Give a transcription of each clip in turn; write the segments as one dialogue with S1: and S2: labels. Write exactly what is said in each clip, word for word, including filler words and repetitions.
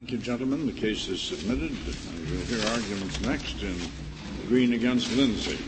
S1: Thank you, gentlemen. The case is submitted. We'll hear arguments next in Green against Lindsay.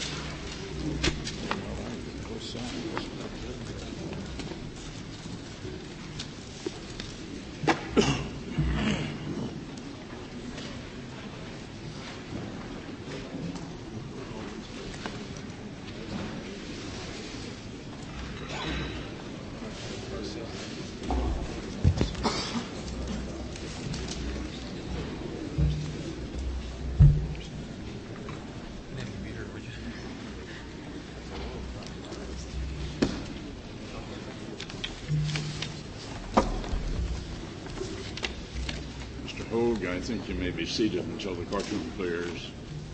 S1: I think you may be seated until the courtroom clears.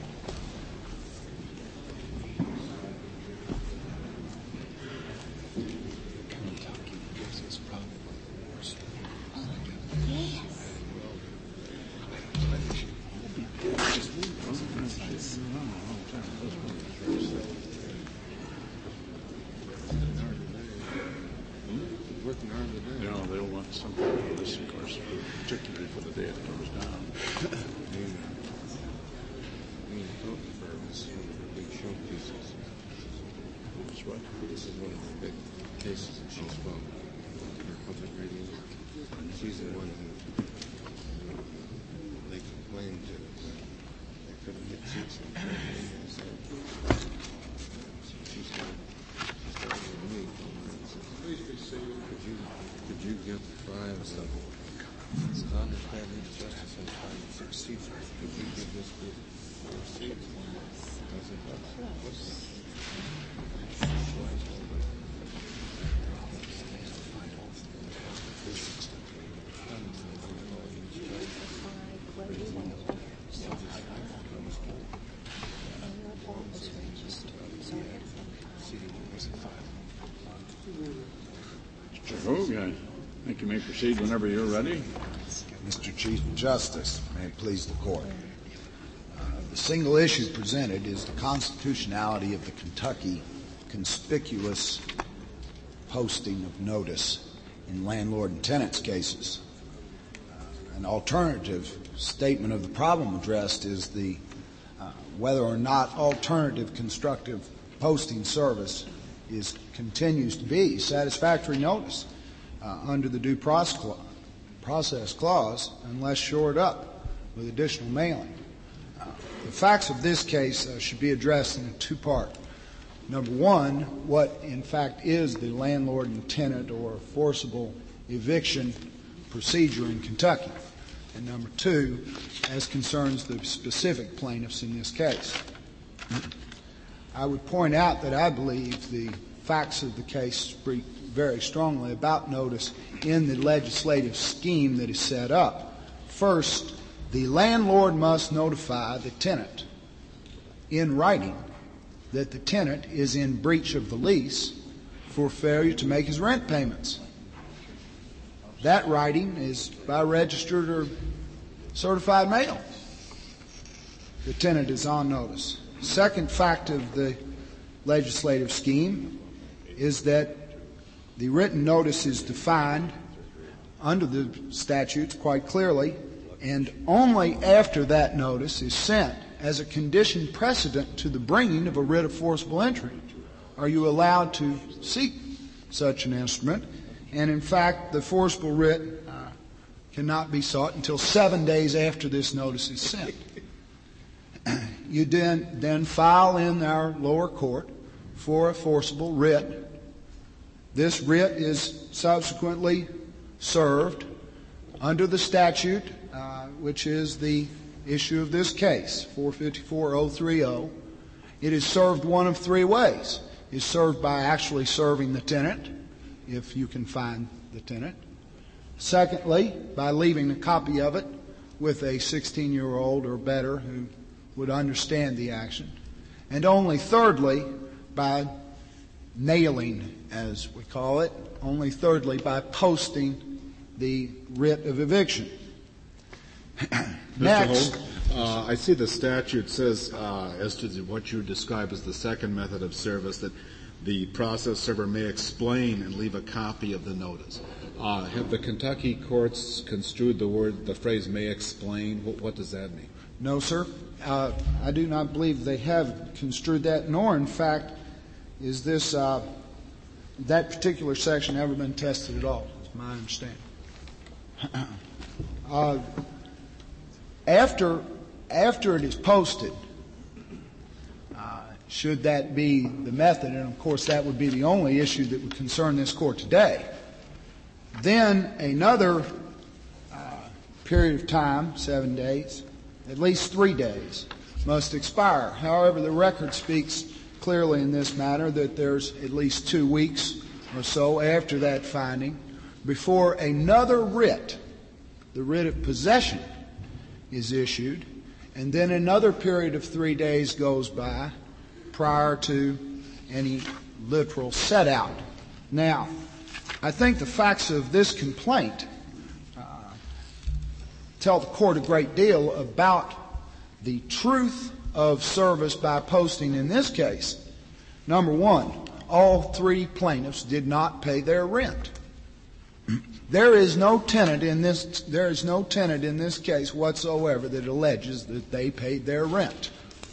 S1: No, they'll want something for this, of course, particularly for the day it comes down. What?
S2: This is one of the big cases that she's from. Her public radio. She's the one who they complained to. They couldn't get seats in the train. So she's got she's got a meet. Please be seated. Could you could you give five some understanding justice and five six seats? Could you give this group four seats? Does it what's
S1: Mister Hogue, I think you may proceed whenever you're ready.
S3: Mister Chief Justice, may it please the Court. Uh, the single issue presented is the constitutionality of the Kentucky conspicuous posting of notice in landlord and tenants cases. Uh, an alternative statement of the problem addressed is the uh, whether or not alternative constructive posting service is continues to be satisfactory notice uh, under the due process process clause unless shored up with additional mailing. Uh, the facts of this case uh, should be addressed in a two-part. Number one, what in fact is the landlord and tenant or forcible eviction procedure in Kentucky? And number two, as concerns the specific plaintiffs in this case. I would point out that I believe the facts of the case speak very strongly about notice in the legislative scheme that is set up. First, the landlord must notify the tenant in writing that the tenant is in breach of the lease for failure to make his rent payments. That writing is by registered or certified mail. The tenant is on notice. Second fact of the legislative scheme is that the written notice is defined under the statutes quite clearly, and only after that notice is sent as a condition precedent to the bringing of a writ of forcible entry are you allowed to seek such an instrument. And in fact, the forcible writ uh, cannot be sought until seven days after this notice is sent. You then, then file in our lower court for a forcible writ. This writ is subsequently served under the statute, uh, which is the issue of this case, four fifty-four oh thirty. It is served one of three ways. It's served by actually serving the tenant, if you can find the tenant. Secondly, by leaving a copy of it with a sixteen-year-old or better who would understand the action. And only thirdly, by nailing, as we call it, only thirdly, by posting the writ of eviction. Next.
S4: Mister Hogue, uh, I see the statute says, uh, as to the, what you describe as the second method of service, that the process server may explain and leave a copy of the notice. Uh, have the Kentucky courts construed the word, the phrase "may explain"? What, what does that mean?
S5: No, sir. Uh, I do not believe they have construed that, nor, in fact, is this uh, that particular section ever been tested at all. That's my understanding. uh, after after it is posted, uh, should that be the method, and of course that would be the only issue that would concern this court today, then another uh, period of time, seven days, at least three days, must expire. However, the record speaks clearly in this matter that there's at least two weeks or so after that finding before another writ, the writ of possession, is issued, and then another period of three days goes by prior to any literal set out. Now, I think the facts of this complaint uh, tell the court a great deal about the truth of service by posting in this case. Number one, all three plaintiffs did not pay their rent. There is no tenant in this there is no tenant in this case whatsoever that alleges that they paid their rent.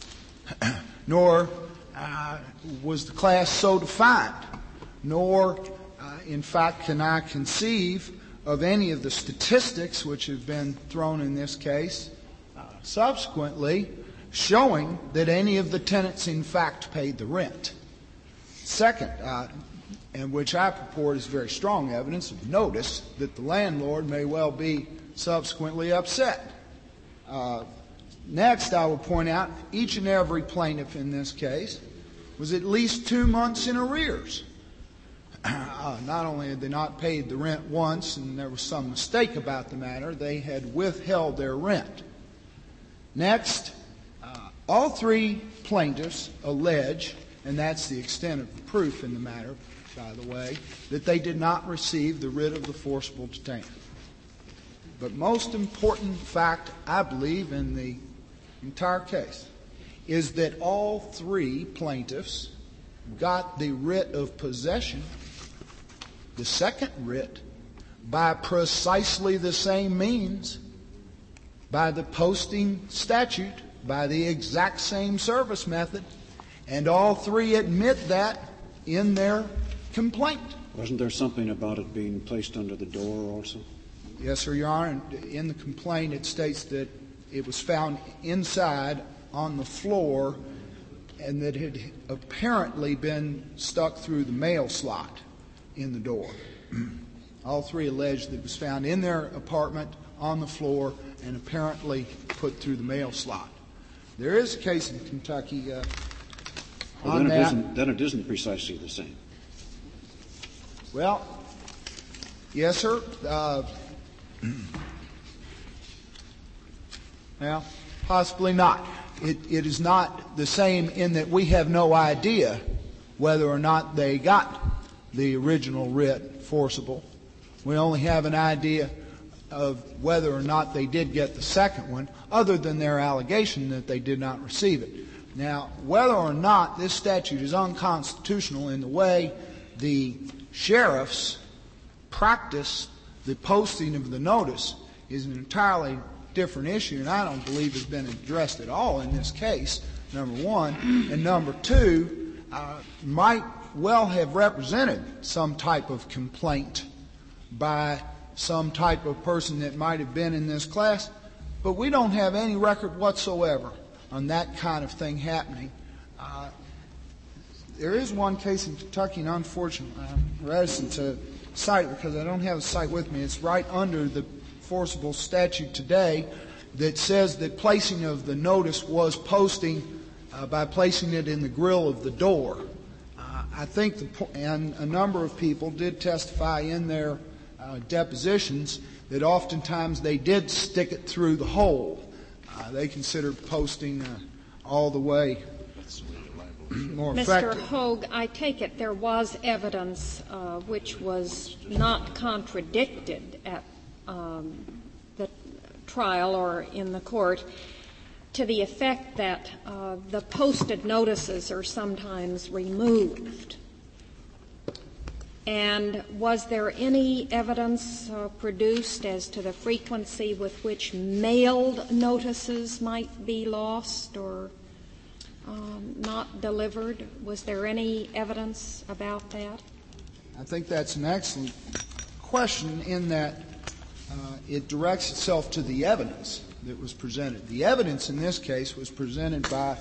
S5: Nor uh, was the class so defined, nor uh, in fact can I conceive of any of the statistics which have been thrown in this case uh, subsequently showing that any of the tenants in fact paid the rent. Second, uh, and which I purport is very strong evidence of notice that the landlord may well be subsequently upset. Uh, next, I will point out each and every plaintiff in this case was at least two months in arrears. Uh, not only had they not paid the rent once, and there was some mistake about the matter, they had withheld their rent. Next, uh, all three plaintiffs allege, and that's the extent of the proof in the matter, by the way, that they did not receive the writ of the forcible detainer. But most important fact, I believe, in the entire case is that all three plaintiffs got the writ of possession, the second writ, by precisely the same means, by the posting statute, by the exact same service method, and all three admit that in their complaint.
S6: Wasn't there something about it being placed under the door also?
S5: Yes, sir, Your Honor. In the complaint, it states that it was found inside on the floor and that it had apparently been stuck through the mail slot in the door. All three allege that it was found in their apartment on the floor and apparently put through the mail slot. There is a case in Kentucky uh,
S6: well,
S5: on
S6: then it
S5: that.
S6: Isn't, then it isn't precisely the same.
S5: Well, yes, sir. Uh, well, possibly not. It, it is not the same in that we have no idea whether or not they got the original writ forcible. We only have an idea of whether or not they did get the second one, other than their allegation that they did not receive it. Now, whether or not this statute is unconstitutional in the way the sheriffs practice the posting of the notice is an entirely different issue, and I don't believe has been addressed at all in this case, number one. And number two, uh, might well have represented some type of complaint by some type of person that might have been in this class, but we don't have any record whatsoever on that kind of thing happening. Uh, there is one case in Kentucky, and unfortunately I'm reticent to cite it because I don't have a cite with me. It's right under the forcible statute today that says that placing of the notice was posting uh, by placing it in the grill of the door. Uh, I think, the, and a number of people did testify in their uh, depositions that oftentimes they did stick it through the hole. Uh, they considered posting uh, all the way more effective.
S7: Mister Hogue, I take it there was evidence uh, which was not contradicted at um, the trial or in the court to the effect that uh, the posted notices are sometimes removed And was there any evidence uh, produced as to the frequency with which mailed notices might be lost or um, not delivered? Was there any evidence about that?
S5: I think that's an excellent question in that uh, it directs itself to the evidence that was presented. The evidence in this case was presented by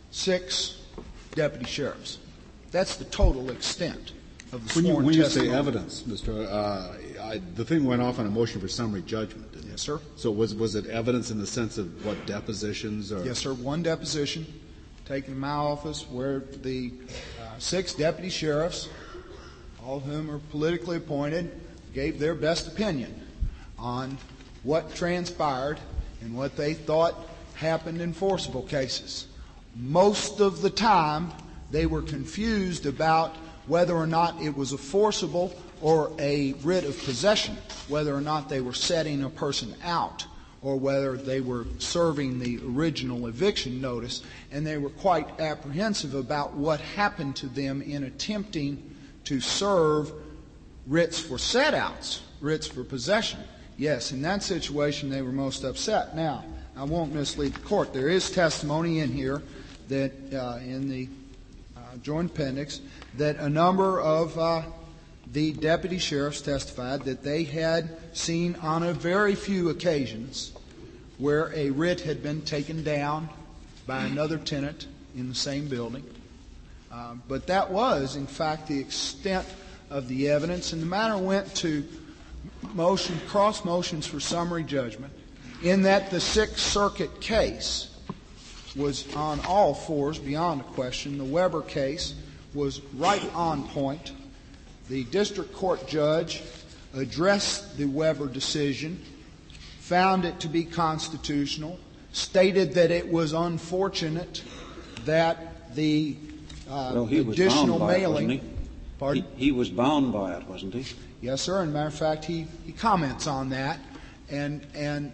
S5: six deputy sheriffs. That's the total extent of the
S4: when you,
S5: sworn
S4: when you
S5: testimony.
S4: say evidence, Mister Uh, I, the thing went off on a motion for summary judgment, didn't it?
S5: Yes, sir.
S4: So was was it evidence in the sense of what depositions or?
S5: Yes, sir. One deposition taken in my office where the uh, six deputy sheriffs, all of whom are politically appointed, gave their best opinion on what transpired and what they thought happened in forcible cases. Most of the time, they were confused about whether or not it was a forcible or a writ of possession, whether or not they were setting a person out, or whether they were serving the original eviction notice, and they were quite apprehensive about what happened to them in attempting to serve writs for set-outs, writs for possession. Yes, in that situation they were most upset. Now, I won't mislead the court. There is testimony in here that uh, in the uh, joint appendix that a number of uh, the deputy sheriffs testified that they had seen on a very few occasions where a writ had been taken down by another tenant in the same building. Uh, but that was, in fact, the extent of the evidence, and the matter went to motion, cross motions for summary judgment, in that the Sixth Circuit case was on all fours beyond a question. The Weber case was right on point. The district court judge addressed the Weber decision, found it to be constitutional, stated that it was unfortunate that the uh,
S6: well, he was
S5: additional
S6: bound by
S5: mailing.
S6: It, wasn't he?
S5: Pardon?
S6: He, he was bound by it, wasn't he?
S5: Yes, sir. And matter of fact, he, he comments on that, and and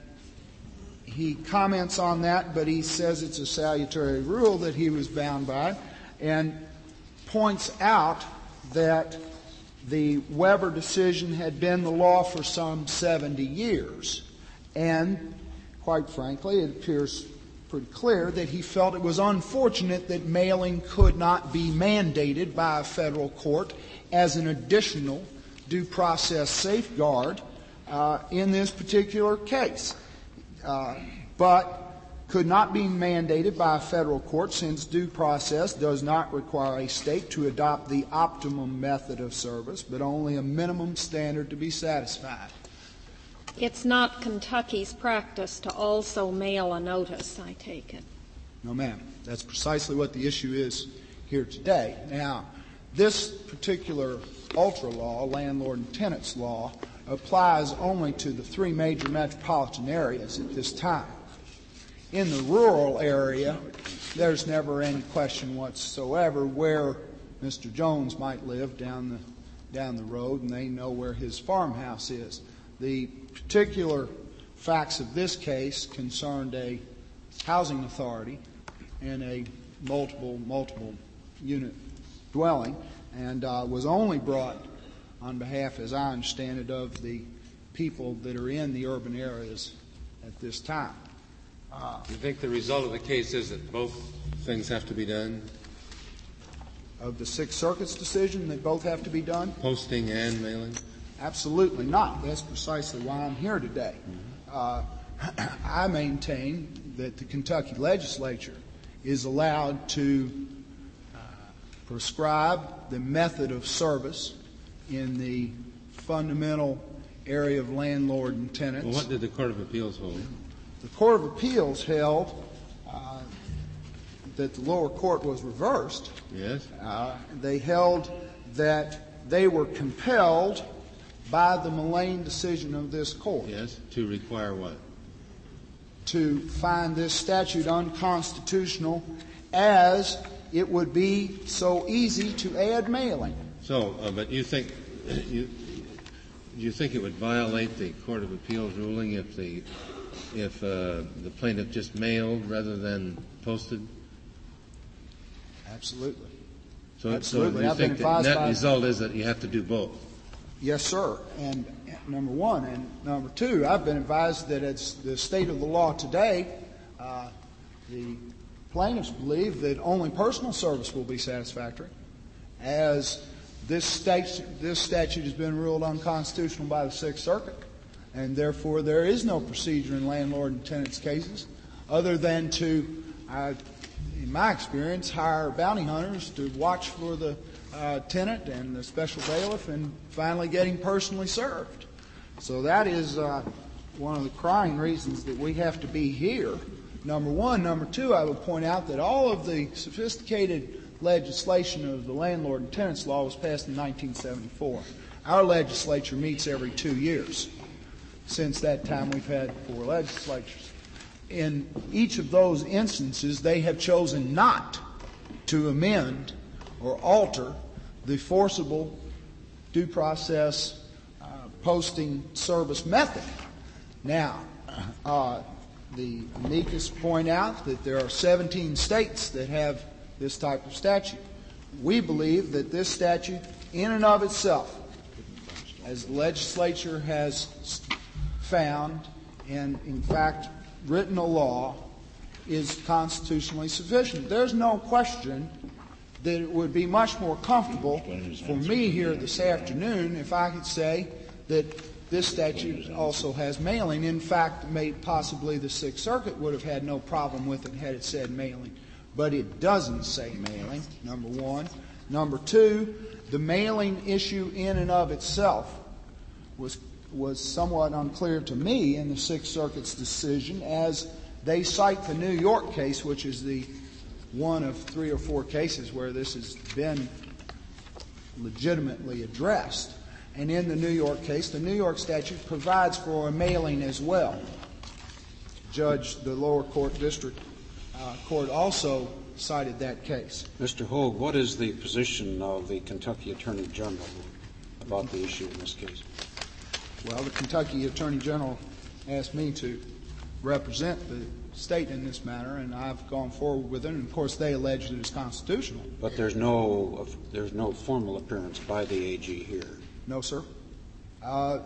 S5: he comments on that, but he says it's a salutary rule that he was bound by, and points out that the Weber decision had been the law for some seventy years, and quite frankly, it appears pretty clear that he felt it was unfortunate that mailing could not be mandated by a federal court as an additional due process safeguard uh, in this particular case, uh, but could not be mandated by a federal court since due process does not require a state to adopt the optimum method of service, but only a minimum standard to be satisfied.
S7: It's not Kentucky's practice to also mail a notice, I take it.
S5: No, ma'am. That's precisely what the issue is here today. Now, this particular ultra law, landlord and tenants law, applies only to the three major metropolitan areas at this time. In the rural area, there's never any question whatsoever where Mister Jones might live down the down the road, and they know where his farmhouse is. The particular facts of this case concerned a housing authority and a multiple multiple unit dwelling, and uh, was only brought on behalf, as I understand it, of the people that are in the urban areas at this time.
S2: Uh, you think the result of the case is that both things have to be done?
S5: Of the Sixth Circuit's decision that both have to be done?
S2: Posting and mailing?
S5: Absolutely not. That's precisely why I'm here today. Uh, I maintain that the Kentucky legislature is allowed to uh, prescribe the method of service in the fundamental area of landlord and tenants.
S2: Well, what did the Court of Appeals hold?
S5: The Court of Appeals held uh, that the lower court was reversed.
S2: Yes.
S5: Uh, they held that they were compelled by the Mullane decision of this court.
S2: Yes, to require what?
S5: To find this statute unconstitutional, as it would be so easy to add mailing.
S2: So, uh, but you think you you think it would violate the Court of Appeals ruling if the if uh, the plaintiff just mailed rather than posted?
S5: Absolutely.
S2: So,
S5: Absolutely.
S2: so you
S5: I've been
S2: think the
S5: advised
S2: net
S5: by-
S2: result is that you have to do both?
S5: Yes, sir. And number one. And number two, I've been advised that it's the state of the law today, uh, the plaintiffs believe that only personal service will be satisfactory, as this, state, this statute has been ruled unconstitutional by the Sixth Circuit, and therefore there is no procedure in landlord and tenants cases other than to, uh, in my experience, hire bounty hunters to watch for the uh, tenant and the special bailiff and finally get him personally served. So that is uh, one of the crying reasons that we have to be here, number one. Number two, I would point out that all of the sophisticated legislation of the landlord and tenants law was passed in nineteen seventy-four. Our legislature meets every two years. Since that time, we've had four legislatures. In each of those instances, they have chosen not to amend or alter the forcible due process uh, posting service method. Now, uh, the amicus point out that there are seventeen states that have this type of statute. We believe that this statute, in and of itself, as the legislature has found and, in fact, written a law, is constitutionally sufficient. There's no question that it would be much more comfortable for me here this afternoon if I could say that this statute also has mailing. In fact, may, possibly the Sixth Circuit would have had no problem with it had it said mailing. But it doesn't say mailing, number one. Number two, the mailing issue in and of itself was was somewhat unclear to me in the Sixth Circuit's decision, as they cite the New York case, which is the one of three or four cases where this has been legitimately addressed. And in the New York case, the New York statute provides for a mailing as well. Judge, the lower court district uh, court also cited that case.
S6: Mister Hogue, what is the position of the Kentucky Attorney General about the issue in this case?
S5: Well, the Kentucky Attorney General asked me to represent the state in this matter, and I've gone forward with it. And of course, they allege that it's constitutional.
S6: But there's no there's no formal appearance by the A G here.
S5: No, sir. Uh,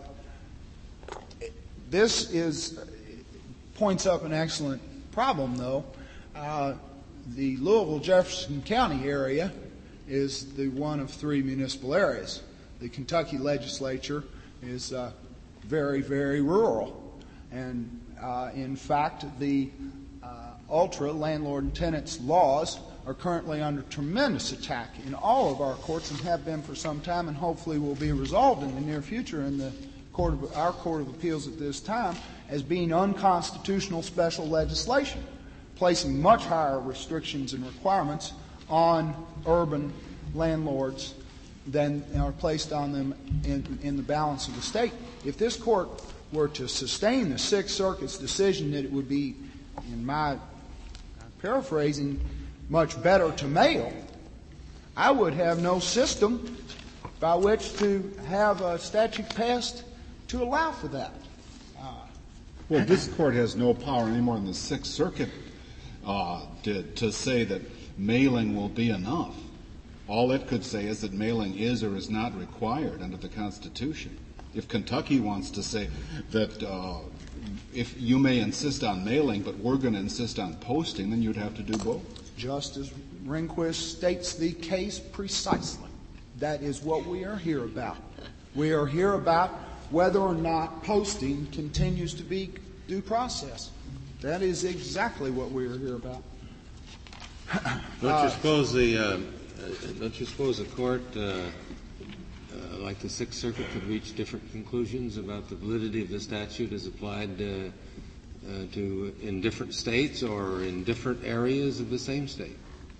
S5: this is points up an excellent problem, though. Uh, the Louisville-Jefferson County area is the one of three municipal areas. The Kentucky legislature is uh, very, very rural. And, uh, in fact, the uh, ultra landlord and tenants laws are currently under tremendous attack in all of our courts and have been for some time, and hopefully will be resolved in the near future in the court of, our Court of Appeals at this time as being unconstitutional special legislation, placing much higher restrictions and requirements on urban landlords than are placed on them in, in the balance of the state. If this court were to sustain the Sixth Circuit's decision that it would be, in my paraphrasing, much better to mail, I would have no system by which to have a statute passed to allow for that. Uh,
S4: well, this court has no power anymore than the Sixth Circuit uh, did to say that mailing will be enough. All it could say is that mailing is or is not required under the Constitution. If Kentucky wants to say that uh, if you may insist on mailing, but we're going to insist on posting, then you'd have to do both.
S5: Justice Rehnquist states the case precisely. That is what we are here about. We are here about whether or not posting continues to be due process. That is exactly what we are here about.
S2: Don't
S5: Uh,
S2: you suppose the uh, don't you suppose the court, uh, uh, like the Sixth Circuit, could reach different conclusions about the validity of the statute as applied uh, uh, to in different states or in different areas of the same state?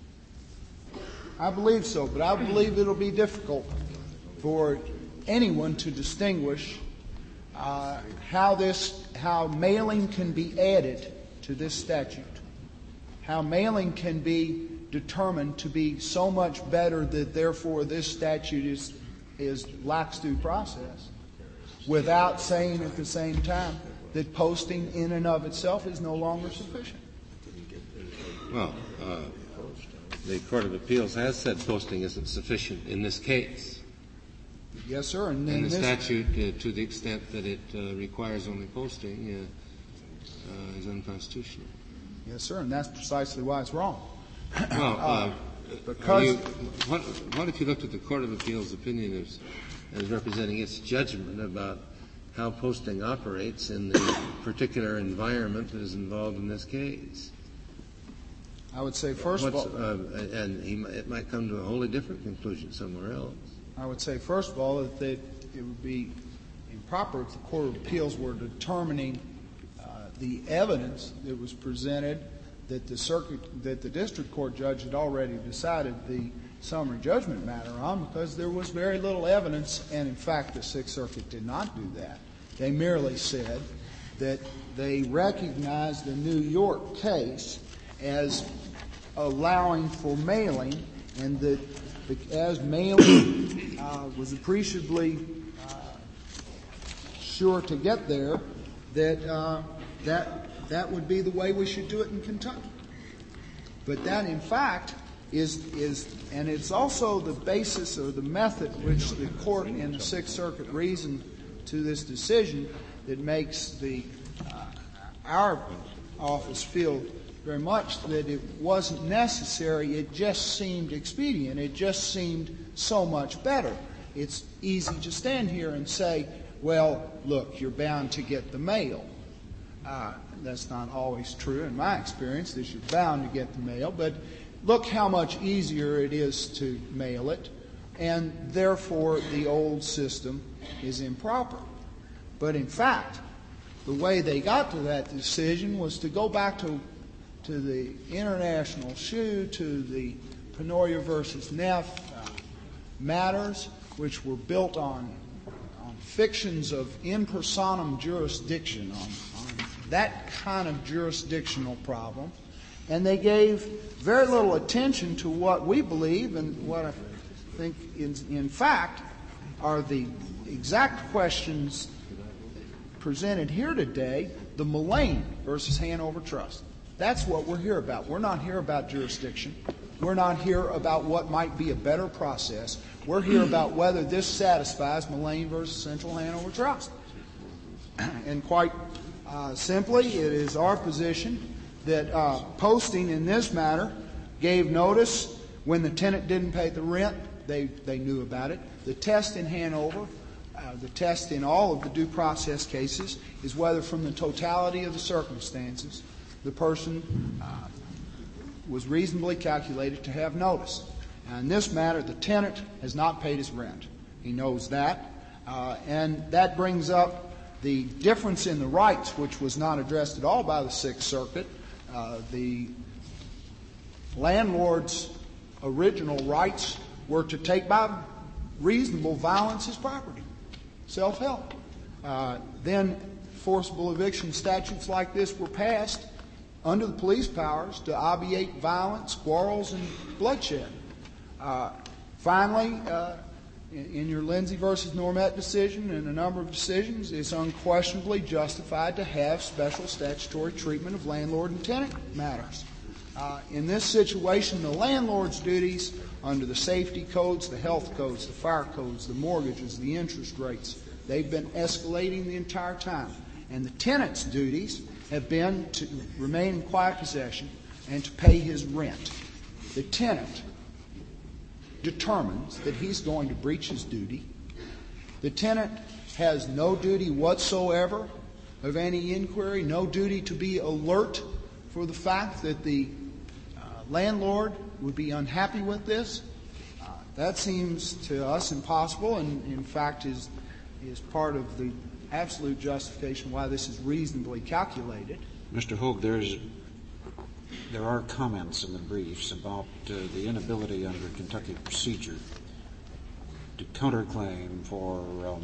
S5: I believe so, but I believe it'll be difficult for anyone to distinguish uh, how this, how mailing can be added to this statute, how mailing can be determined to be so much better that therefore this statute is is lacks due process, without saying at the same time that posting in and of itself is no longer sufficient.
S2: Well, uh, the Court of Appeals has said posting isn't sufficient in this case.
S5: Yes, sir. And,
S2: and the
S5: this,
S2: statute, uh, to the extent that it uh, requires only posting, uh, uh, is unconstitutional.
S5: Yes, sir, and that's precisely why it's wrong.
S2: Well, uh,
S5: uh, because
S2: you, what, what if you looked at the Court of Appeals' opinion as, as representing its judgment about how posting operates in the particular environment that is involved in this case?
S5: I would say, first
S2: What's,
S5: of all,
S2: uh, and he, it might come to a wholly different conclusion somewhere else.
S5: I would say, first of all, that they, it would be improper if the Court of Appeals were determining uh, the evidence that was presented that the circuit, that the district court judge had already decided the summary judgment matter on, because there was very little evidence, and in fact the Sixth Circuit did not do that. They merely said that they recognized the New York case as allowing for mailing, and that as mailing uh, was appreciably uh, sure to get there, that uh, that that would be the way we should do it in Kentucky. But that, in fact, is is and it's also the basis or the method which the court in the Sixth Circuit reasoned to this decision that makes the uh, our office feel very much that it wasn't necessary. It just seemed expedient. It just seemed so much better. It's easy to stand here and say, well, look, you're bound to get the mail. Uh, that's not always true in my experience, that you're bound to get the mail. But look how much easier it is to mail it, and therefore the old system is improper. But in fact, the way they got to that decision was to go back to to the international shoe, to the Penoria versus Neff uh, matters, which were built on, on fictions of in personam jurisdiction, on, on that kind of jurisdictional problem. And they gave very little attention to what we believe and what I think, in, in fact, are the exact questions presented here today, the Mullane versus Hanover Trust. That's what we're here about. We're not here about jurisdiction. We're not here about what might be a better process. We're here about whether this satisfies Mullane versus Central Hanover Trust. And quite uh, simply, it is our position that uh, posting in this matter gave notice when the tenant didn't pay the rent. They, they knew about it. The test in Hanover, uh, the test in all of the due process cases, is whether from the totality of the circumstances the person uh, was reasonably calculated to have notice. And in this matter, the tenant has not paid his rent. He knows that. Uh, and that brings up the difference in the rights, which was not addressed at all by the Sixth Circuit. Uh, the landlord's original rights were to take by reasonable violence his property, self-help. Uh, then forcible eviction statutes like this were passed under the police powers to obviate violence, quarrels, and bloodshed. Uh, finally, uh, in, in your Lindsay versus Normette decision and a number of decisions, it's unquestionably justified to have special statutory treatment of landlord and tenant matters. Uh, in this situation, the landlord's duties under the safety codes, the health codes, the fire codes, the mortgages, the interest rates, they've been escalating the entire time. And the tenant's duties have been to remain in quiet possession and to pay his rent. The tenant determines that he's going to breach his duty. The tenant has no duty whatsoever of any inquiry, no duty to be alert for the fact that the uh, landlord would be unhappy with this. Uh, that seems to us impossible, and in fact is is part of the absolute justification why this is reasonably calculated.
S6: Mister Hogue, there's there are comments in the briefs about uh, the inability under Kentucky procedure to counterclaim for um,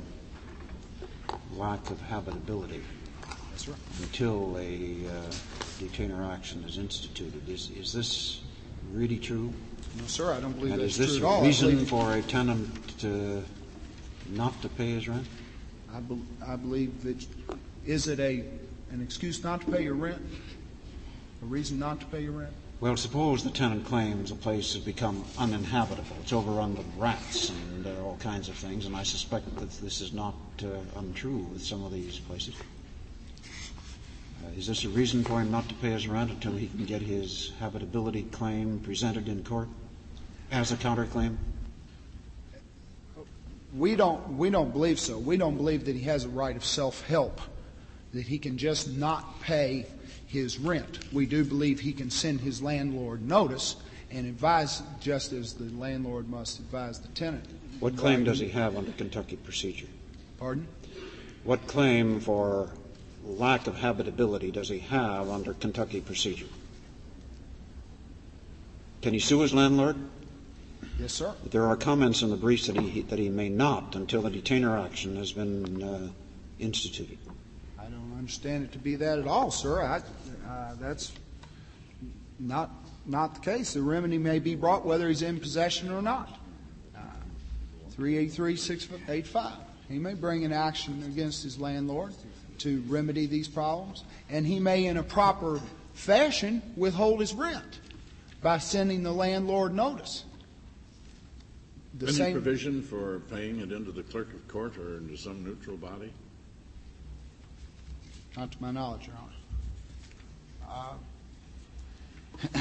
S6: lack of habitability
S5: That's right.
S6: until a uh, detainer action is instituted. Is is this really true?
S5: No, sir, I don't believe
S6: and
S5: that's
S6: is this
S5: true
S6: a
S5: at all.
S6: reason for a tenant to not to pay his rent?
S5: I, be, I believe that, is it a an excuse not to pay your rent? A reason not to pay your rent?
S6: Well, suppose the tenant claims a place has become uninhabitable. It's overrun with rats and uh, all kinds of things, and I suspect that this is not uh, untrue with some of these places. Uh, is this a reason for him not to pay his rent until he can get his habitability claim presented in court as a counterclaim?
S5: We don't, we don't believe so. We don't believe that he has a right of self-help, that he can just not pay his rent. We do believe he can send his landlord notice and advise, just as the landlord must advise the tenant.
S6: What claim does he have under Kentucky procedure?
S5: Pardon?
S6: What claim for lack of habitability does he have under Kentucky procedure? Can he sue his landlord?
S5: Yes, sir.
S6: There are comments in the briefs that he that he may not until the detainer action has been uh, instituted.
S5: I don't understand it to be that at all, sir. I, uh, that's not not the case. The remedy may be brought whether he's in possession or not. Uh, three eighty-three, six eighty-five. He may bring an action against his landlord to remedy these problems, and he may, in a proper fashion, withhold his rent by sending the landlord notice. The
S1: Any
S5: same
S1: provision for paying it into the clerk of court or into some neutral body?
S5: Not to my knowledge, Your Honor. Uh,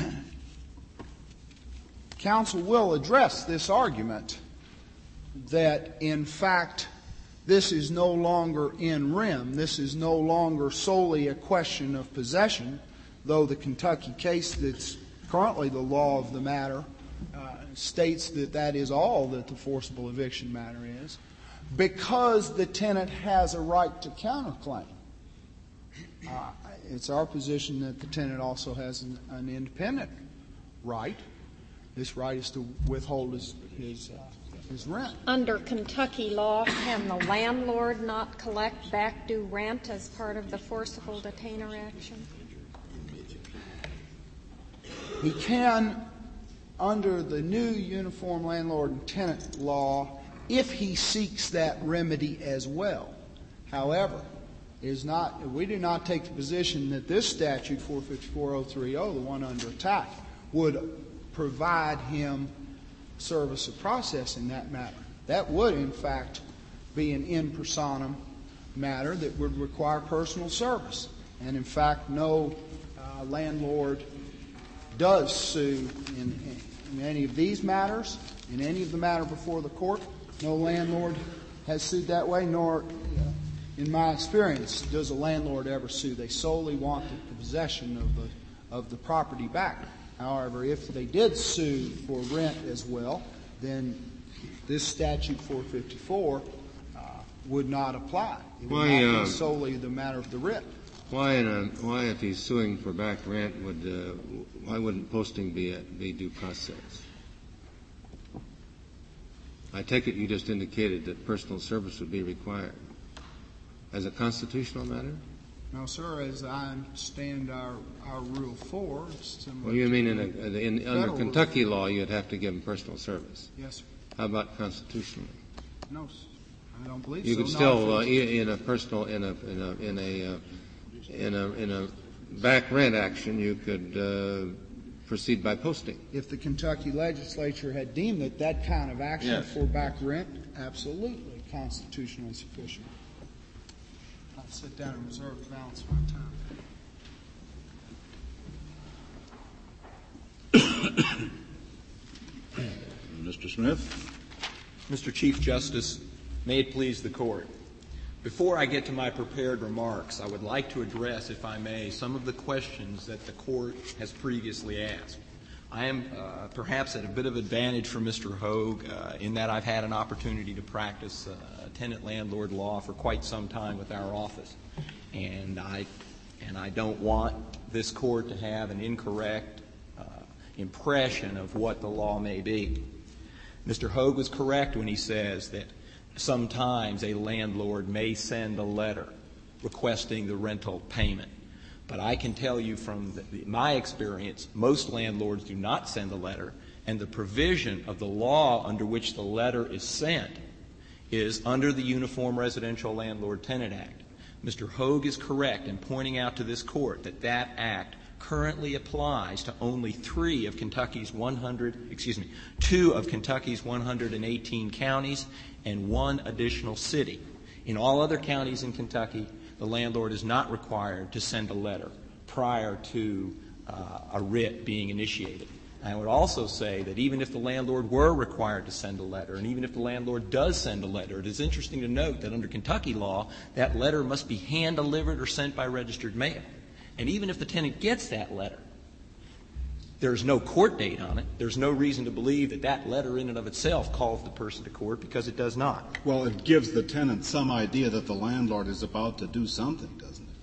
S5: counsel will address this argument that, in fact, this is no longer in rem. This is no longer solely a question of possession, though the Kentucky case that's currently the law of the matter uh, states that that is all that the forcible eviction matter is, because the tenant has a right to counterclaim. Uh, it's our position that the tenant also has an, an independent right. This right is to withhold his his, uh, his rent.
S7: Under Kentucky law, can the landlord not collect back due rent as part of the forcible detainer action?
S5: He can, under the new Uniform Landlord and Tenant law, if he seeks that remedy as well. However, is not, we do not take the position that this statute, four fifty-four oh three oh, the one under attack, would provide him service of process in that matter. That would, in fact, be an in personam matter that would require personal service. And, in fact, no uh, landlord does sue in, in any of these matters, in any of the matter before the court. No landlord has sued that way, nor, in my experience, does a landlord ever sue. They solely want the possession of the of the property back. However, if they did sue for rent as well, then this statute four fifty-four uh, would not apply. It would
S2: Why,
S5: not
S2: uh,
S5: be solely the matter of the rent.
S2: Why, in a, why, if he's suing for back rent, would uh, why wouldn't posting be a, be due process? I take it you just indicated that personal service would be required. As a constitutional matter?
S5: No, sir. As I understand our our Rule Four, it's similar.
S2: Well, you mean in, a, in under
S5: Federal
S2: Kentucky law, you'd have to give him personal service.
S5: Yes, sir.
S2: How about constitutionally?
S5: No, sir. I don't believe
S2: You
S5: so.
S2: could
S5: Not
S2: still, uh,
S5: if it's-
S2: in a personal, in a in a in a uh, in a in a back rent action, you could uh, proceed by posting.
S5: If the Kentucky legislature had deemed that that kind of action
S1: Yes.
S5: for back rent, absolutely constitutionally sufficient. I'll sit down and reserve the balance of my time.
S1: Mister Smith?
S8: Mister Chief Justice, may it please the Court. Before I get to my prepared remarks, I would like to address, if I may, some of the questions that the Court has previously asked. I am uh, perhaps at a bit of advantage from Mister Hogue uh, in that I've had an opportunity to practice uh, tenant-landlord law for quite some time with our office, and I and I don't want this Court to have an incorrect uh, impression of what the law may be. Mister Hogue was correct when he says that sometimes a landlord may send a letter requesting the rental payment. But I can tell you from the, my experience, most landlords do not send a letter, and the provision of the law under which the letter is sent is under the Uniform Residential Landlord-Tenant Act. Mister Hogue is correct in pointing out to this Court that that Act currently applies to only three of Kentucky's one hundred, excuse me, two of Kentucky's one hundred eighteen counties and one additional city. In all other counties in Kentucky, the landlord is not required to send a letter prior to uh, a writ being initiated. I would also say that even if the landlord were required to send a letter, and even if the landlord does send a letter, it is interesting to note that under Kentucky law, that letter must be hand-delivered or sent by registered mail. And even if the tenant gets that letter, there's no court date on it. There's no reason to believe that that letter in and of itself calls the person to court, because it does not.
S4: Well, it gives the tenant some idea that the landlord is about to do something, doesn't it?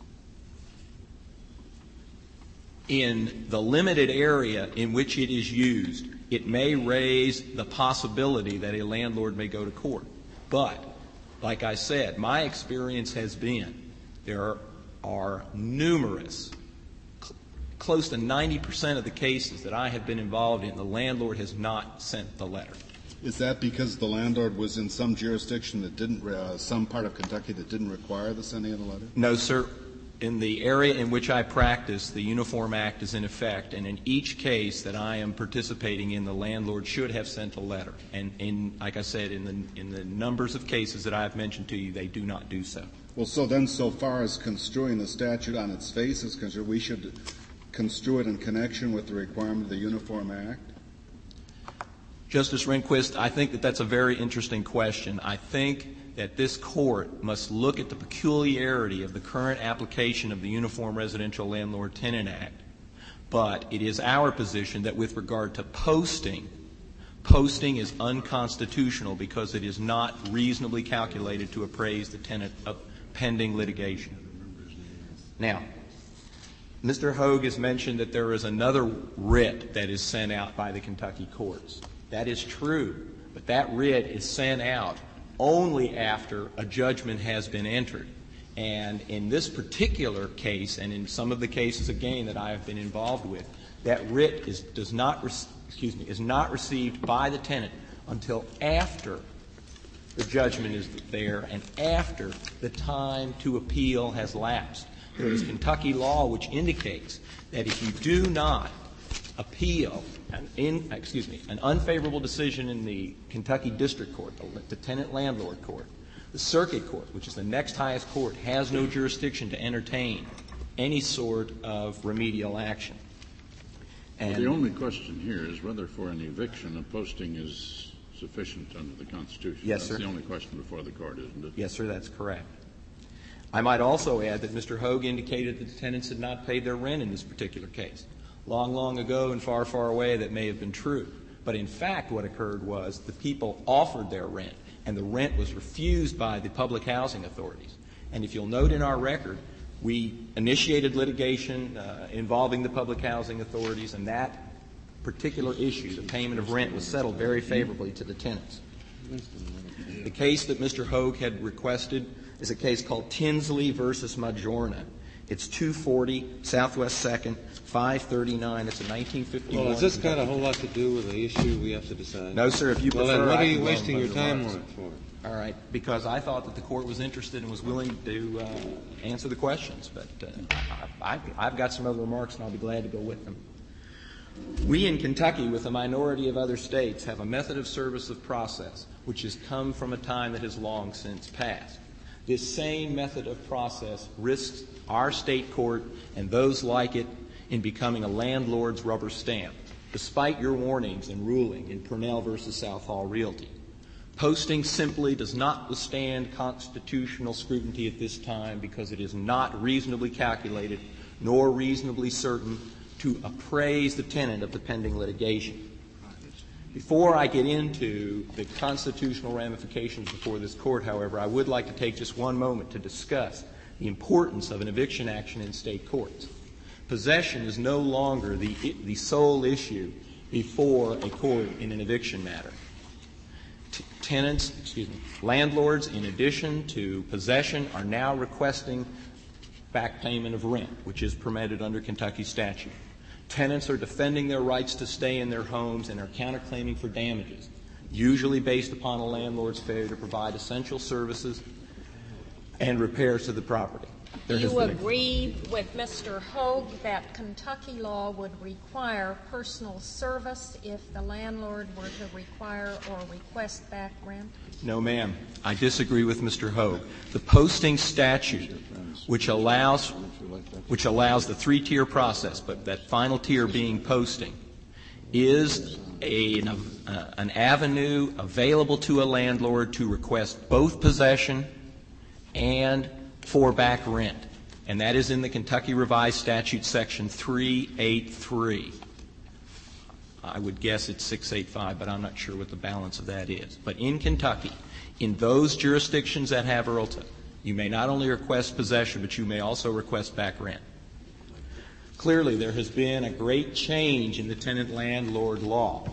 S8: In the limited area in which it is used, it may raise the possibility that a landlord may go to court. But, like I said, my experience has been there are numerous, cl- close to ninety percent of the cases that I have been involved in, the landlord has not sent the letter.
S4: Is that because the landlord was in some jurisdiction that didn't, uh, some part of Kentucky that didn't require the sending of the letter?
S8: No, sir. In the area in which I practice, the Uniform Act is in effect, and in each case that I am participating in, the landlord should have sent a letter. And in, like I said, in the in the numbers of cases that I have mentioned to you, they do not do so.
S4: Well, so then, so far as construing the statute on its face is concerned, we should construe it in connection with the requirement of the Uniform Act?
S8: Justice Rehnquist, I think that that's a very interesting question. I think that this court must look at the peculiarity of the current application of the Uniform Residential Landlord-Tenant Act. But it is our position that with regard to posting, posting is unconstitutional because it is not reasonably calculated to appraise the tenant of pending litigation. Now, Mister Hogue has mentioned that there is another writ that is sent out by the Kentucky courts. That is true, but that writ is sent out only after a judgment has been entered. And in this particular case, and in some of the cases again that I have been involved with, that writ is does not re- excuse me is not received by the tenant until after the judgment is there and after the time to appeal has lapsed. There is Kentucky law which indicates that if you do not appeal an in, excuse me, an unfavorable decision in the Kentucky District Court, the, the tenant landlord court, the circuit court, which is the next highest court, has no jurisdiction to entertain any sort of remedial action. And
S1: well, the only question here is whether for an eviction a posting is sufficient under the Constitution.
S8: Yes,
S1: that's
S8: sir.
S1: That's the only question before the court, isn't it?
S8: Yes, sir, that's correct. I might also add that Mister Hogue indicated that the tenants had not paid their rent in this particular case. Long, long ago and far, far away, that may have been true. But in fact, what occurred was the people offered their rent, and the rent was refused by the public housing authorities. And if you'll note in our record, we initiated litigation uh, involving the public housing authorities, and that particular issue, the payment of rent, was settled very favorably to the tenants. The case that Mister Hogue had requested is a case called Tinsley versus Majorna. It's two forty Southwest second, five thirty-nine. It's a nineteen fifty-one.
S2: Well, has this got a whole lot to do with the issue we have to decide?
S8: No, sir. If you
S2: well,
S8: prefer,
S2: then what are
S8: I
S2: you
S8: can
S2: wasting your time
S8: remarks.
S2: on it for?
S8: All right, because I thought that the court was interested and was willing to uh, answer the questions. But uh, I, I, I've got some other remarks, and I'll be glad to go with them. We in Kentucky, with a minority of other states, have a method of service of process which has come from a time that has long since passed. This same method of process risks our state court and those like it in becoming a landlord's rubber stamp, despite your warnings and ruling in Purnell versus South Hall Realty. Posting simply does not withstand constitutional scrutiny at this time because it is not reasonably calculated nor reasonably certain to appraise the tenant of the pending litigation. Before I get into the constitutional ramifications before this court, however, I would like to take just one moment to discuss the importance of an eviction action in state courts. Possession is no longer the, the sole issue before a court in an eviction matter. T- tenants, excuse me, landlords, in addition to possession, are now requesting back payment of rent, which is permitted under Kentucky statute. Tenants are defending their rights to stay in their homes and are counterclaiming for damages, usually based upon a landlord's failure to provide essential services and repairs to the property. There
S7: you
S8: has been
S7: agree with Mister Hogue that Kentucky law would require personal service if the landlord were to require or request back rent?
S8: No, ma'am. I disagree with Mister Hogue. The posting statute, which allows which allows the three-tier process, but that final tier being posting, is a, an, uh, an avenue available to a landlord to request both possession and for back rent. And that is in the Kentucky Revised Statute, Section three eighty-three. I would guess it's six eighty-five, but I'm not sure what the balance of that is. But in Kentucky, in those jurisdictions that have E R L T A, you may not only request possession, but you may also request back rent. Clearly, there has been a great change in the tenant-landlord law.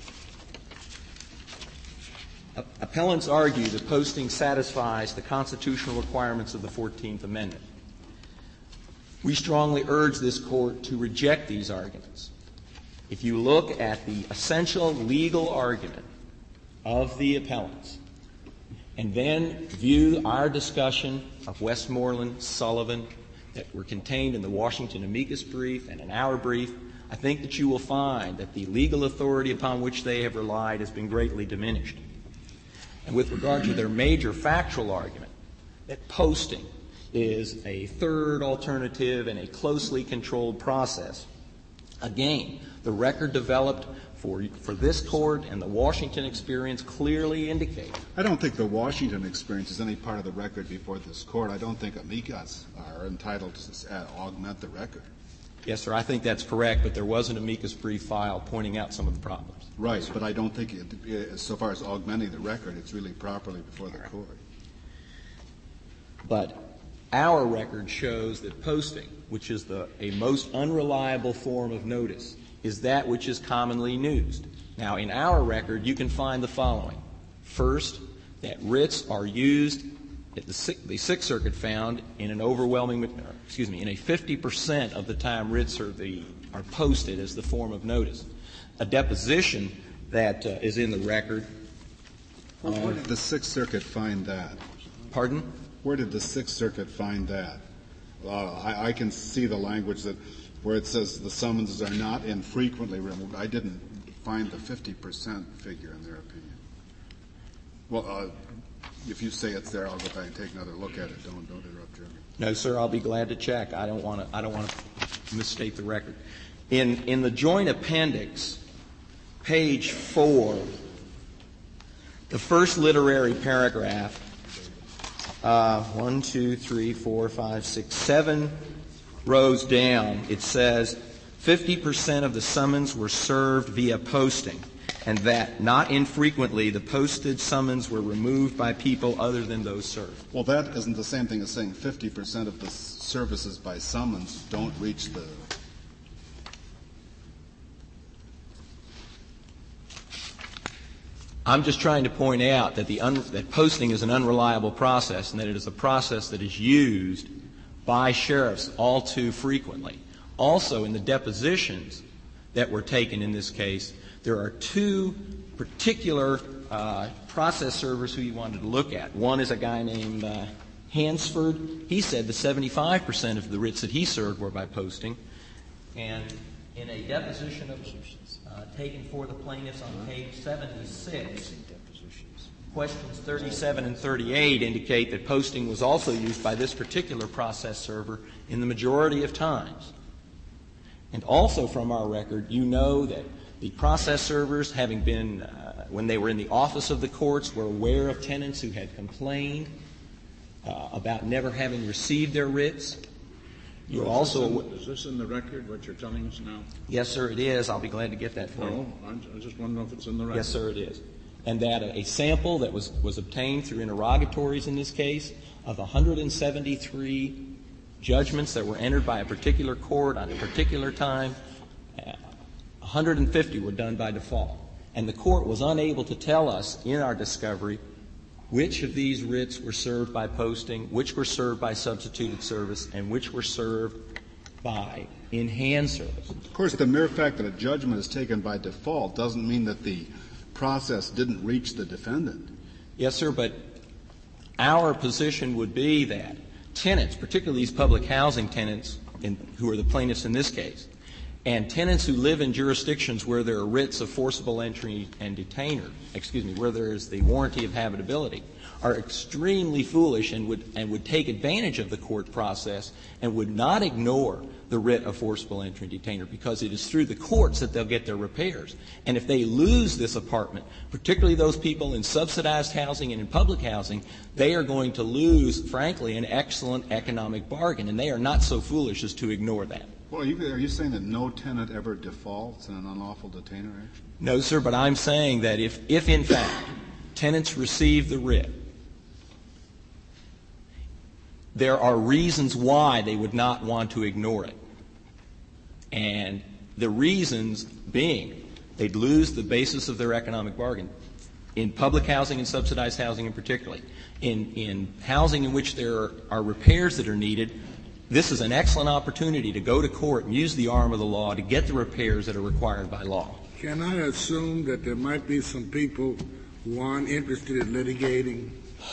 S8: Appellants argue that posting satisfies the constitutional requirements of the fourteenth Amendment. We strongly urge this Court to reject these arguments. If you look at the essential legal argument of the appellants and then view our discussion of Westmoreland, Sullivan, that were contained in the Washington amicus brief and in our brief, I think that you will find that the legal authority upon which they have relied has been greatly diminished. And with regard to their major factual argument, that posting is a third alternative and a closely controlled process, again, the record developed for, for this Court and the Washington experience clearly indicate.
S4: I don't think the Washington experience is any part of the record before this Court. I don't think amicus are entitled to uh, augment the record.
S8: Yes, sir, I think that's correct, but there was an amicus brief filed pointing out some of the problems.
S4: Right, but I don't think, it, so far as augmenting the record, it's really properly before the Court.
S8: But our record shows that posting, which is the, a most unreliable form of notice, is that which is commonly used. Now, in our record, you can find the following. First, that writs are used, that the, the Sixth Circuit found, in an overwhelming, excuse me, in a fifty percent of the time writs are, the, are posted as the form of notice. A deposition that uh, is in the record.
S4: Where, where did the Sixth Circuit find that?
S8: Pardon?
S4: Where did the Sixth Circuit find that? Uh, I, I can see the language that where it says the summonses are not infrequently removed. I didn't find the fifty percent figure in their opinion. Well, uh, if you say it's there, I'll go back and take another look at it. Don't don't interrupt, Jeremy.
S8: No, sir. I'll be glad to check. I don't want to. I don't want to misstate the record. In in the joint appendix, page four, the first literary paragraph. Uh, one, two, three, four, five, six, seven rows down, it says fifty percent of the summons were served via posting, and that not infrequently the posted summons were removed by people other than those served.
S4: Well, that isn't the same thing as saying fifty percent of the services by summons don't reach the.
S8: I'm just trying to point out that the un, that posting is an unreliable process and that it is a process that is used by sheriffs all too frequently. Also, in the depositions that were taken in this case, there are two particular uh, process servers who you wanted to look at. One is a guy named uh, Hansford. He said that seventy-five percent of the writs that he served were by posting. And in a deposition of Uh, taken for the plaintiffs on page seventy-six, questions thirty-seven and thirty-eight indicate that posting was also used by this particular process server in the majority of times. And also from our record, you know that the process servers, having been, uh, when they were in the office of the courts, were aware of tenants who had complained uh, about never having received their writs. You
S1: is
S8: also
S1: this in, is this in the record, what you're telling us now?
S8: Yes, sir, it is. I'll be glad to get that for you.
S1: No, I'm, I just want to know if it's in the record.
S8: Yes, sir, it is. And that a, a sample that was, was obtained through interrogatories in this case of one hundred seventy-three judgments that were entered by a particular court on a particular time, uh, one hundred fifty were done by default. And the court was unable to tell us in our discovery which of these writs were served by posting, which were served by substituted service, and which were served by in-hand service.
S4: Of course, the mere fact that a judgment is taken by default doesn't mean that the process didn't reach the defendant.
S8: Yes, sir, but our position would be that tenants, particularly these public housing tenants in, who are the plaintiffs in this case, and tenants who live in jurisdictions where there are writs of forcible entry and detainer, excuse me, where there is the warranty of habitability, are extremely foolish and would and would take advantage of the court process and would not ignore the writ of forcible entry and detainer, because it is through the courts that they'll get their repairs. And if they lose this apartment, particularly those people in subsidized housing and in public housing, they are going to lose, frankly, an excellent economic bargain, and they are not so foolish as to ignore that.
S4: Well, are you, are you saying that no tenant ever defaults in an unlawful detainer action?
S8: No, sir, but I'm saying that if, if in fact tenants receive the writ, there are reasons why they would not want to ignore it. And the reasons being they'd lose the basis of their economic bargain in public housing and subsidized housing in particular. In, in housing in which there are, are repairs that are needed, this is an excellent opportunity to go to court and use the arm of the law to get the repairs that are required by law.
S9: Can I assume that there might be some people who aren't interested in litigating?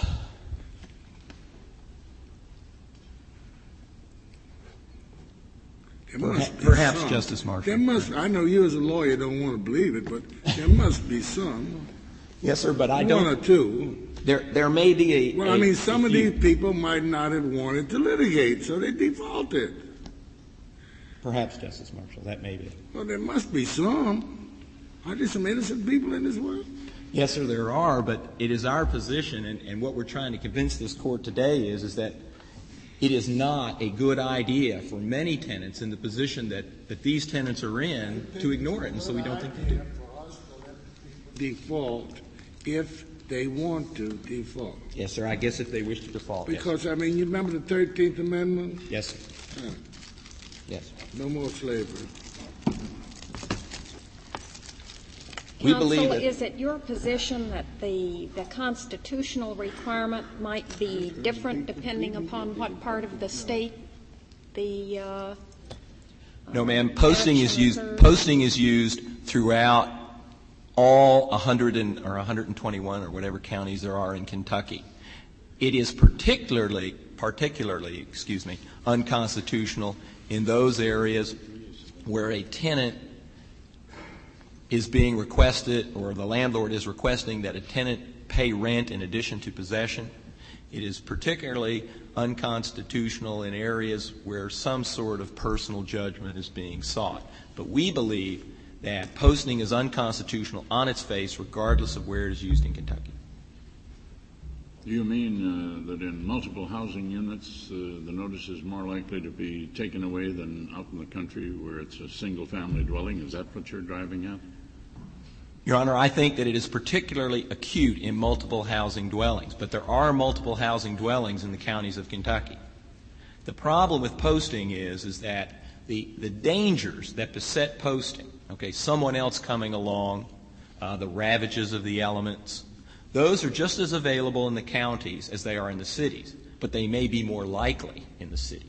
S8: Perhaps, perhaps Justice Marshall.
S9: There must. I know you as a lawyer don't want to believe it, but there must be some.
S8: Yes, sir, but I don't.
S9: One or two.
S8: There, there may be a.
S9: Well,
S8: a,
S9: I mean, some
S8: a
S9: of
S8: few.
S9: these people might not have wanted to litigate, so they defaulted.
S8: Perhaps, Justice Marshall, that may be.
S9: Well, there must be some. Are there some innocent people in this world?
S8: Yes, sir, there are, but it is our position, and, and what we're trying to convince this court today is, is that it is not a good idea for many tenants in the position that, that these tenants are in to ignore it, and so we don't think they do.
S9: Default if they want to default.
S8: Yes, sir, I guess if they wish to default.
S9: Because,
S8: yes.
S9: I mean, you remember the thirteenth Amendment?
S8: Yes, sir.
S9: Yeah.
S8: Yes.
S9: No more slavery.
S8: We
S7: Counsel,
S8: believe that,
S7: is it your position that the, the constitutional requirement might be different depending upon what part of the state the uh,
S8: no, ma'am. Posting is used.
S7: occurs?
S8: Posting is used throughout all one hundred and, or one hundred twenty-one or whatever counties there are in Kentucky. It is particularly, particularly, excuse me, unconstitutional in those areas where a tenant is being requested, or the landlord is requesting that a tenant pay rent in addition to possession. It is particularly unconstitutional in areas where some sort of personal judgment is being sought. But we believe that posting is unconstitutional on its face regardless of where it is used in Kentucky.
S1: Do you mean uh, that in multiple housing units uh, the notice is more likely to be taken away than out in the country where it's a single-family dwelling? Is that what you're driving at?
S8: Your Honor, I think that it is particularly acute in multiple housing dwellings, but there are multiple housing dwellings in the counties of Kentucky. The problem with posting is, is that the, the dangers that beset posting, okay, someone else coming along, uh, the ravages of the elements, those are just as available in the counties as they are in the cities, but they may be more likely in the cities.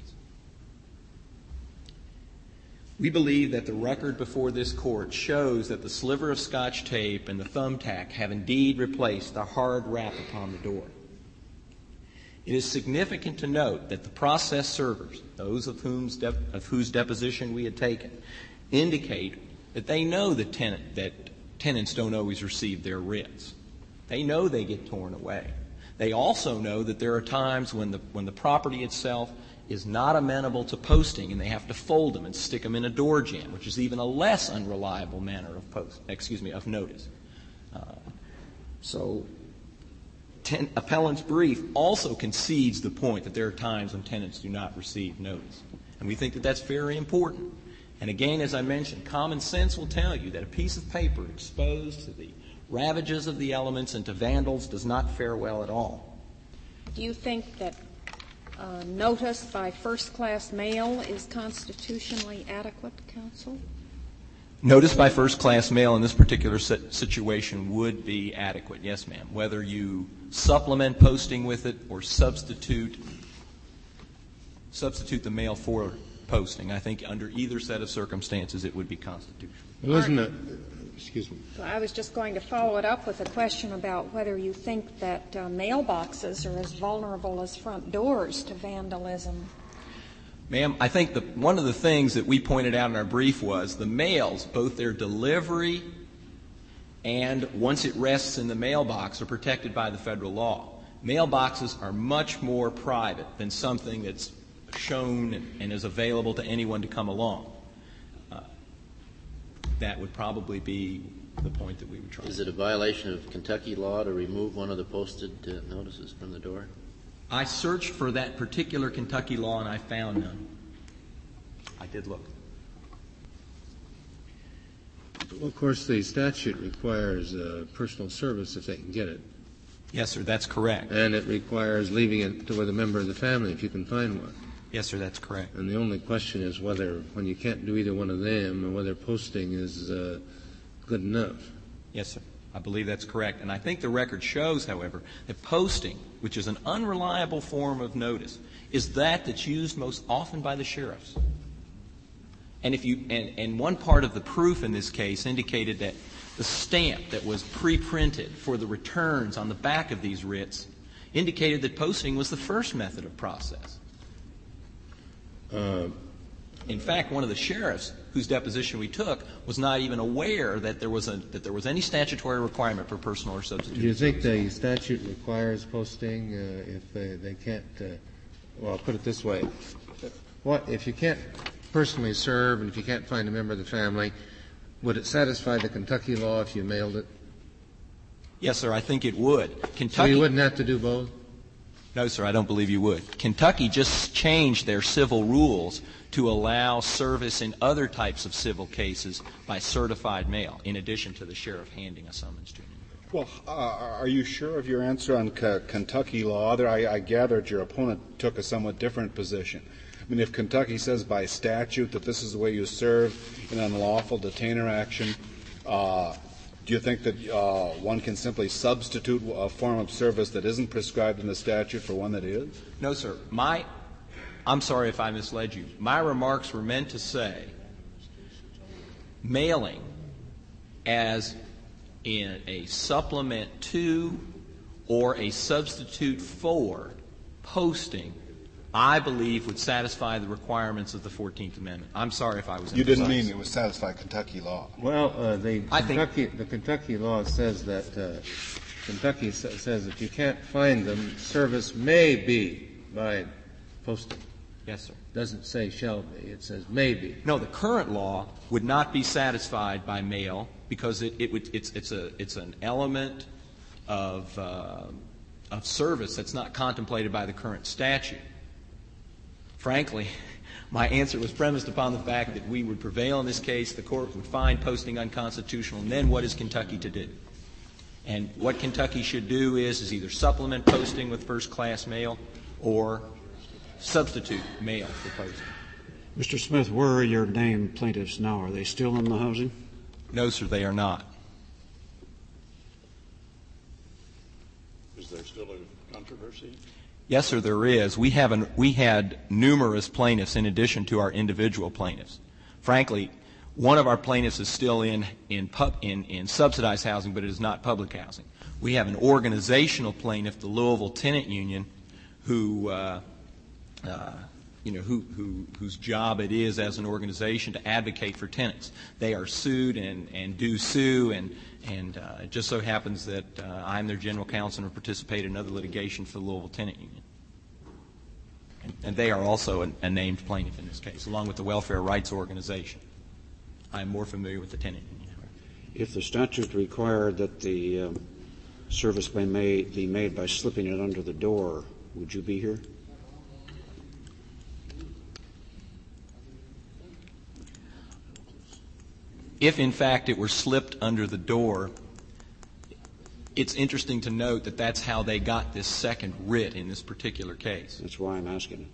S8: We believe that the record before this court shows that the sliver of Scotch tape and the thumbtack have indeed replaced the hard wrap upon the door. It is significant to note that the process servers, those of, whom's de- of whose deposition we had taken, indicate that they know the tenant, that tenants don't always receive their writs. They know they get torn away. They also know that there are times when the, when the property itself is not amenable to posting, and they have to fold them and stick them in a door jamb, which is even a less unreliable manner of post, excuse me, of notice. Uh, so, ten, appellant's brief also concedes the point that there are times when tenants do not receive notice, and we think that that's very important. And again, as I mentioned, common sense will tell you that a piece of paper exposed to the ravages of the elements and to vandals does not fare well at all.
S7: Do you think that Uh, notice by first-class mail is constitutionally adequate, counsel?
S8: Notice by first-class mail in this particular situation would be adequate, yes, ma'am. Whether you supplement posting with it or substitute substitute the mail for posting, I think under either set of circumstances it would be constitutional.
S2: Well, isn't it,
S10: excuse me.
S7: I was just going to follow it up with a question about whether you think that uh, mailboxes are as vulnerable as front doors to vandalism.
S8: Ma'am, I think the, one of the things that we pointed out in our brief was the mails, both their delivery and once it rests in the mailbox, are protected by the federal law. Mailboxes are much more private than something that's shown and, and is available to anyone to come along. Uh, that would probably be the point that we would try.
S11: Is it a violation of Kentucky law to remove one of the posted uh, notices from the door?
S8: I searched for that particular Kentucky law and I found none. I did look.
S2: Well, of course, the statute requires uh, personal service if they can get it.
S8: Yes, sir, that's correct.
S2: And it requires leaving it to with a member of the family if you can find one.
S8: Yes, sir, that's correct.
S2: And the only question is whether, when you can't do either one of them, or whether posting is uh, good enough.
S8: Yes, sir. I believe that's correct. And I think the record shows, however, that posting, which is an unreliable form of notice, is that that's used most often by the sheriffs. And if you and, and one part of the proof in this case indicated that the stamp that was pre-printed for the returns on the back of these writs indicated that posting was the first method of process.
S2: Uh,
S8: in fact, one of the sheriffs whose deposition we took was not even aware that there was a that there was any statutory requirement for personal or substitute.
S2: Do you think the statute requires posting uh, if they, they can't? Uh, well, I'll put it this way: what if you can't personally serve, and if you can't find a member of the family, would it satisfy the Kentucky law if you mailed it?
S8: Yes, sir, I think it would. Kentucky,
S2: so you wouldn't have to do both?
S8: No, sir, I don't believe you would. Kentucky just changed their civil rules to allow service in other types of civil cases by certified mail, in addition to the sheriff handing a summons to an individual.
S4: Well, uh, are you sure of your answer on K- Kentucky law? There, I, I gathered your opponent took a somewhat different position. I mean, if Kentucky says by statute that this is the way you serve an unlawful detainer action, uh, do you think that uh, one can simply substitute a form of service that isn't prescribed in the statute for one that is?
S8: No, sir. My, I'm sorry if I misled you. My remarks were meant to say mailing as in a supplement to or a substitute for posting, I believe, would satisfy the requirements of the fourteenth Amendment. I'm sorry if I was imprecise.
S4: You didn't mean it would satisfy Kentucky law.
S2: Well, uh, the
S8: I
S2: Kentucky
S8: think
S2: the Kentucky law says that uh, Kentucky sa- says if you can't find them, service may be by posting.
S8: Yes, sir.
S2: Doesn't say shall be. It says may be.
S8: No, the current law would not be satisfied by mail because it, it would it's it's a it's an element of uh, of service that's not contemplated by the current statute. Frankly, my answer was premised upon the fact that we would prevail in this case, the court would find posting unconstitutional, and then what is Kentucky to do? And what Kentucky should do is, is either supplement posting with first-class mail or substitute mail for posting.
S10: Mister Smith, where are your named plaintiffs now? Are they still in the housing?
S8: No, sir, they are not.
S1: Is there still a controversy?
S8: Yes, sir, there is. We have an, we had numerous plaintiffs in addition to our individual plaintiffs. Frankly, one of our plaintiffs is still in in, pub, in in subsidized housing, but it is not public housing. We have an organizational plaintiff, the Louisville Tenant Union, who uh, uh, you know who, who whose job it is as an organization to advocate for tenants. They are sued and and do sue, and and uh, it just so happens that uh, I'm their general counsel and participate in another litigation for the Louisville Tenant Union. And, and they are also a, a named plaintiff in this case, along with the Welfare Rights Organization. I am more familiar with the tenant union.
S10: If the statute required that the um, service be made, be made by slipping it under the door, would you be here?
S8: If, in fact, it were slipped under the door, it's interesting to note that that's how they got this second writ in this particular case.
S10: That's why I'm asking.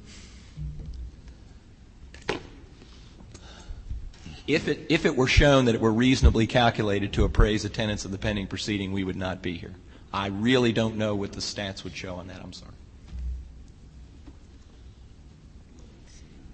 S8: If it, if it were shown that it were reasonably calculated to appraise the tenants of the pending proceeding, we would not be here. I really don't know what the stats would show on that. I'm sorry.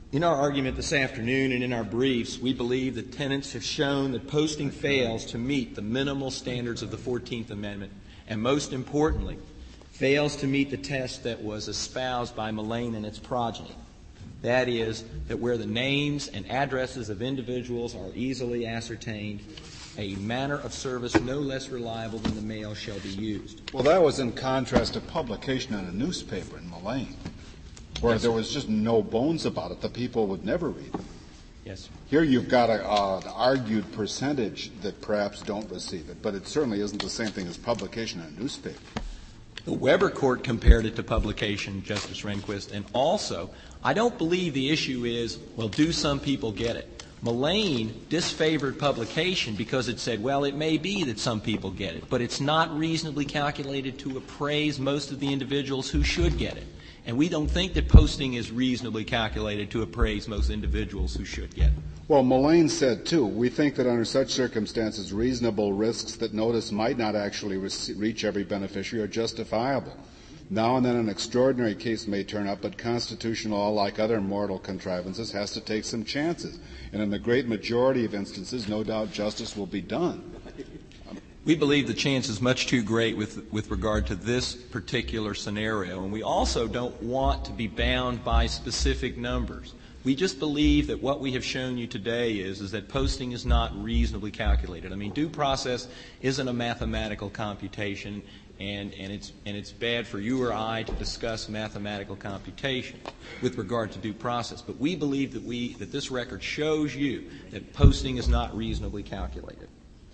S8: In our argument this afternoon and in our briefs, we believe that tenants have shown that posting fails to meet the minimal standards of the fourteenth Amendment, and most importantly, fails to meet the test that was espoused by Mullane and its progeny. That is, that where the names and addresses of individuals are easily ascertained, a manner of service no less reliable than the mail shall be used.
S4: Well, that was in contrast to publication in a newspaper in Mullane, where yes, there was just no bones about it. The people would never read it.
S8: Yes.
S4: Here you've got a, uh, an argued percentage that perhaps don't receive it, but it certainly isn't the same thing as publication in a newspaper.
S8: The Weber court compared it to publication, Justice Rehnquist, and also, I don't believe the issue is, well, do some people get it? Mullane disfavored publication because it said, well, it may be that some people get it, but it's not reasonably calculated to appraise most of the individuals who should get it. And we don't think that posting is reasonably calculated to appraise most individuals who should get it.
S4: Well, Mullane said, too, we think that under such circumstances, reasonable risks that notice might not actually re- reach every beneficiary are justifiable. Now and then an extraordinary case may turn up, but constitutional law, like other mortal contrivances, has to take some chances. And in the great majority of instances, no doubt justice will be done.
S8: We believe the chance is much too great with, with regard to this particular scenario, and we also don't want to be bound by specific numbers. We just believe that what we have shown you today is, is that posting is not reasonably calculated. I mean, due process isn't a mathematical computation, and, and, it's, and it's bad for you or I to discuss mathematical computation with regard to due process. But we believe that, we, that this record shows you that posting is not reasonably calculated.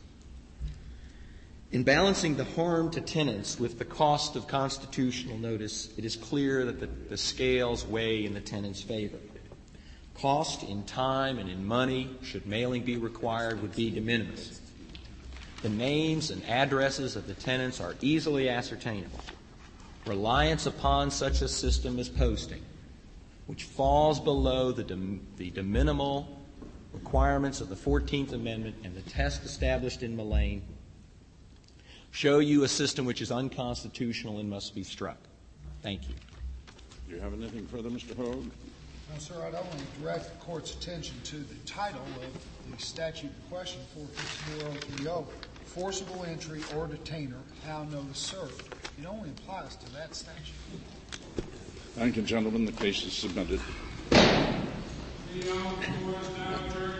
S8: In balancing the harm to tenants with the cost of constitutional notice, it is clear that the, the scales weigh in the tenant's favor. Cost in time and in money, should mailing be required, would be de minimis. The names and addresses of the tenants are easily ascertainable. Reliance upon such a system as posting, which falls below the de, the de minimal requirements of the fourteenth Amendment and the test established in Mullane, show you a system which is unconstitutional and must be struck. Thank you.
S1: Do you have anything further, Mister Hogue?
S5: No, sir. I'd only direct the Court's attention to the title of the statute in question, four fifty-four oh three oh, forcible entry or detainer, how notice served. It only applies to that statute.
S1: Thank you, gentlemen. The case is submitted.
S12: The Honorable Court is now adjourned.